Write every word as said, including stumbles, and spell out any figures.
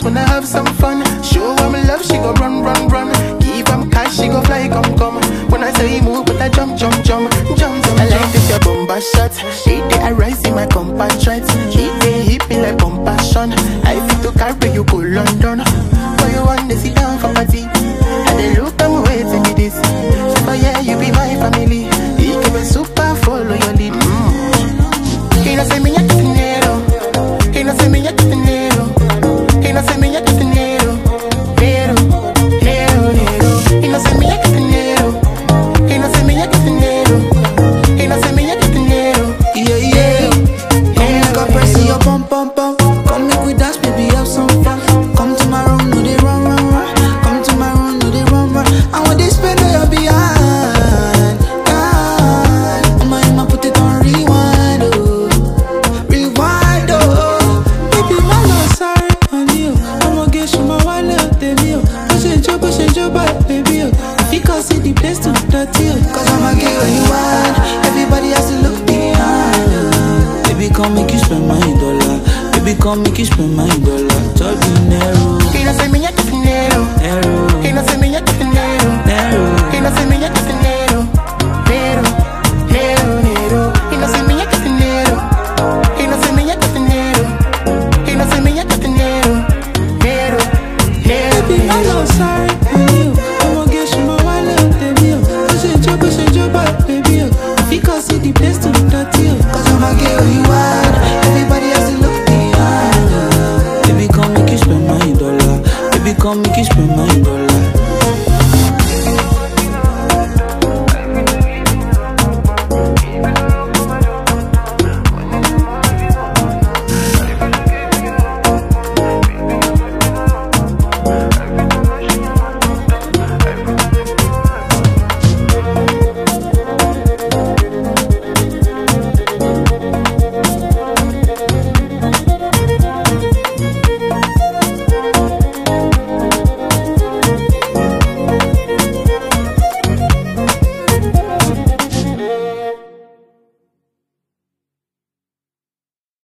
wanna have some fun. Show her love, she go run, run, run. Give them cash, she go fly, come, come. When I say move, but I jump, jump, jump, jump, jump. I like this your bomba shot. She day I rise in my compatriot. She day hit me like compassion. I feel to carry you go London. But you want to sit down for party. And they look I'm waiting me this. So yeah, you be my family. You give me super follow your lead. Mm. He no say me ya dinero. He no say me ya dinero. He no say me ya dinero. Nero, nero, nero. He no say me ya dinero. He no say me ya dinero. He no say me ya dinero. Yeah, yeah. Come make a press your pum pum pum. Come make we dance, baby, have some fun. Come to my room, no they run, run, run. Come to my room, no they run, run. I want this spend on your behind. God, I'ma I'ma put it on rewind, oh, rewind, oh. Baby, my love, sorry on you. I'ma get you my wallet, baby. Push it, job, push it, job, baby. If you can't see the place to dirty, cause I'ma get what you want. Everybody has to look behind. Baby, come make you spend my dollar. Baby, come make you spend my dollar. Talk to me.